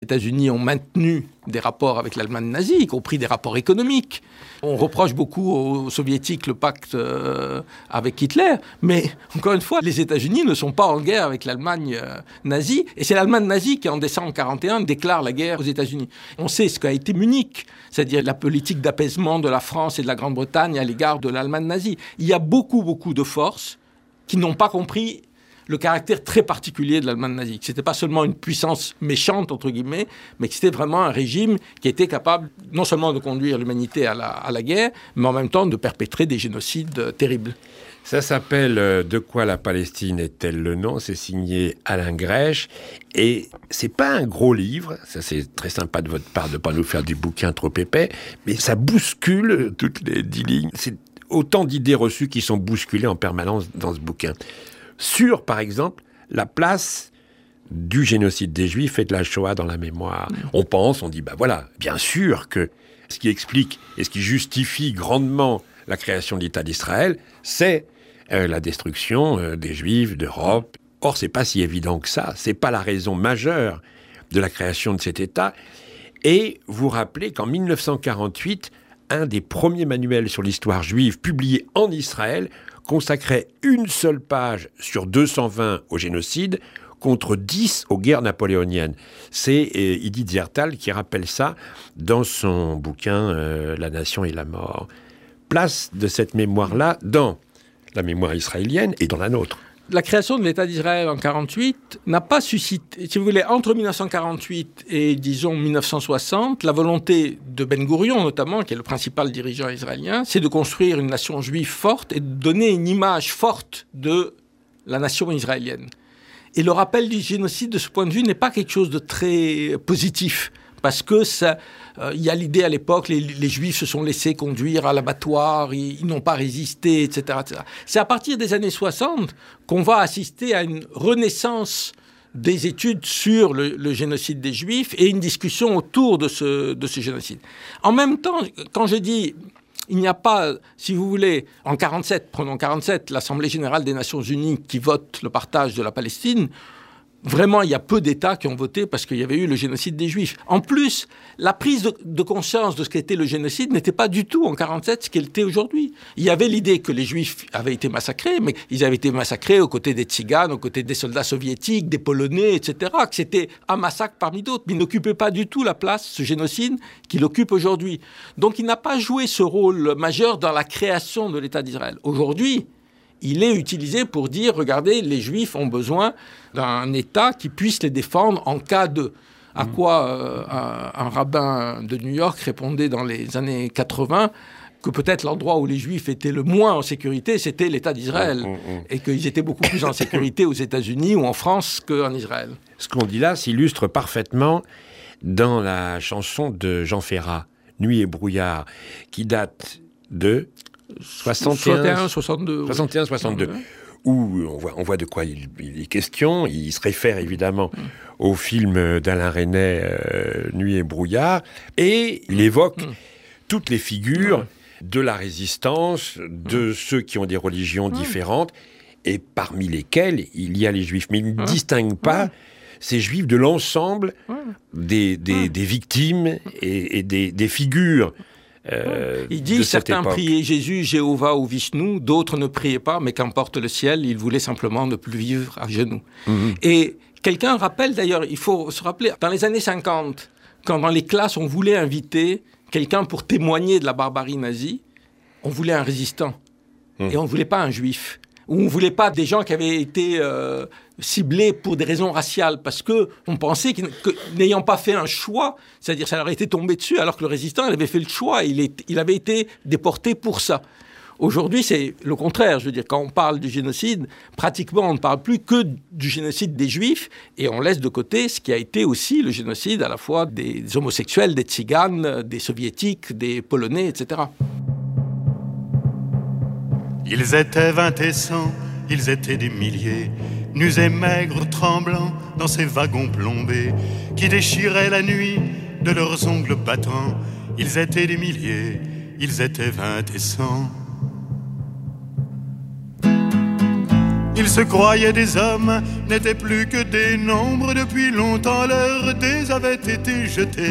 États-Unis ont maintenu des rapports avec l'Allemagne nazie, y compris des rapports économiques. On reproche beaucoup aux Soviétiques le pacte avec Hitler, mais encore une fois, les États-Unis ne sont pas en guerre avec l'Allemagne nazie, et c'est l'Allemagne nazie qui, en décembre 1941, déclare la guerre aux États-Unis. On sait ce qu'a été Munich, c'est-à-dire la politique d'apaisement de la France et de la Grande-Bretagne à l'égard de l'Allemagne nazie. Il y a beaucoup de forces qui n'ont pas compris le caractère très particulier de l'Allemagne nazie. Que ce n'était pas seulement une puissance méchante, entre guillemets, mais que c'était vraiment un régime qui était capable non seulement de conduire l'humanité à la guerre, mais en même temps de perpétrer des génocides terribles. Ça s'appelle « De quoi la Palestine est-elle le nom ?» C'est signé Alain Grèche. Et c'est pas un gros livre, ça c'est très sympa de votre part de ne pas nous faire du bouquin trop épais, mais ça bouscule toutes les 10 lignes. C'est autant d'idées reçues qui sont bousculées en permanence dans ce bouquin. Sur, par exemple, la place du génocide des Juifs et de la Shoah dans la mémoire. On dit, voilà, bien sûr que ce qui explique et ce qui justifie grandement la création de l'État d'Israël, c'est la destruction des Juifs d'Europe. Or, c'est pas si évident que ça. C'est pas la raison majeure de la création de cet État. Et vous rappelez qu'en 1948, un des premiers manuels sur l'histoire juive publié en Israël consacrait une seule page sur 220 au génocide contre 10 aux guerres napoléoniennes. C'est Edith Zertal qui rappelle ça dans son bouquin « La nation et la mort ». Place de cette mémoire-là dans la mémoire israélienne et dans la nôtre. La création de l'État d'Israël en 1948 n'a pas suscité, si vous voulez, entre 1948 et, disons, 1960, la volonté de Ben Gourion, notamment, qui est le principal dirigeant israélien, c'est de construire une nation juive forte et de donner une image forte de la nation israélienne. Et le rappel du génocide, de ce point de vue, n'est pas quelque chose de très positif. Parce que il y a l'idée à l'époque, les Juifs se sont laissés conduire à l'abattoir, ils n'ont pas résisté, etc., etc. C'est à partir des années 60 qu'on va assister à une renaissance des études sur le génocide des Juifs et une discussion autour de ce génocide. En même temps, quand je dis il n'y a pas, si vous voulez, en 1947, prenons 1947, l'Assemblée générale des Nations unies qui vote le partage de la Palestine. Vraiment, il y a peu d'États qui ont voté parce qu'il y avait eu le génocide des Juifs. En plus, la prise de conscience de ce qu'était le génocide n'était pas du tout en 1947 ce qu'elle était aujourd'hui. Il y avait l'idée que les Juifs avaient été massacrés, mais ils avaient été massacrés aux côtés des Tziganes, aux côtés des soldats soviétiques, des Polonais, etc., que c'était un massacre parmi d'autres. Mais il n'occupait pas du tout la place, ce génocide, qu'il occupe aujourd'hui. Donc il n'a pas joué ce rôle majeur dans la création de l'État d'Israël. Aujourd'hui, il est utilisé pour dire, regardez, les Juifs ont besoin d'un État qui puisse les défendre en cas de... À quoi un rabbin de New York répondait dans les années 80 que peut-être l'endroit où les Juifs étaient le moins en sécurité, c'était l'État d'Israël. Et qu'ils étaient beaucoup plus en sécurité aux États-Unis ou en France qu'en Israël. Ce qu'on dit là s'illustre parfaitement dans la chanson de Jean Ferrat, « Nuit et brouillard », qui date de... 61, 62. 61, 62. Ouais. Où on voit de quoi il est question. Il se réfère évidemment au film d'Alain Resnais, Nuit et brouillard. Et il évoque toutes les figures de la résistance, de ceux qui ont des religions différentes, et parmi lesquels il y a les Juifs. Mais il ne distingue pas ces Juifs de l'ensemble des victimes et des figures. Il dit certains priaient Jésus, Jéhovah ou Vishnu, d'autres ne priaient pas, mais qu'importe le ciel, ils voulaient simplement ne plus vivre à genoux. Et quelqu'un rappelle d'ailleurs, il faut se rappeler, dans les années 50, quand dans les classes on voulait inviter quelqu'un pour témoigner de la barbarie nazie, on voulait un résistant et on ne voulait pas un juif. Ou on ne voulait pas des gens qui avaient été ciblés pour des raisons raciales, parce qu'on pensait que n'ayant pas fait un choix, c'est-à-dire ça leur était tombé dessus, alors que le résistant il avait fait le choix, il avait été déporté pour ça. Aujourd'hui, c'est le contraire. Je veux dire, quand on parle du génocide, pratiquement on ne parle plus que du génocide des Juifs, et on laisse de côté ce qui a été aussi le génocide à la fois des homosexuels, des Tziganes, des Soviétiques, des Polonais, etc. Ils étaient 20 et 100, ils étaient des milliers, nus et maigres, tremblants dans ces wagons plombés qui déchiraient la nuit de leurs ongles battants. Ils étaient des milliers, ils étaient 20 et 100. Ils se croyaient des hommes, n'étaient plus que des nombres. Depuis longtemps leurs dés avaient été jetés.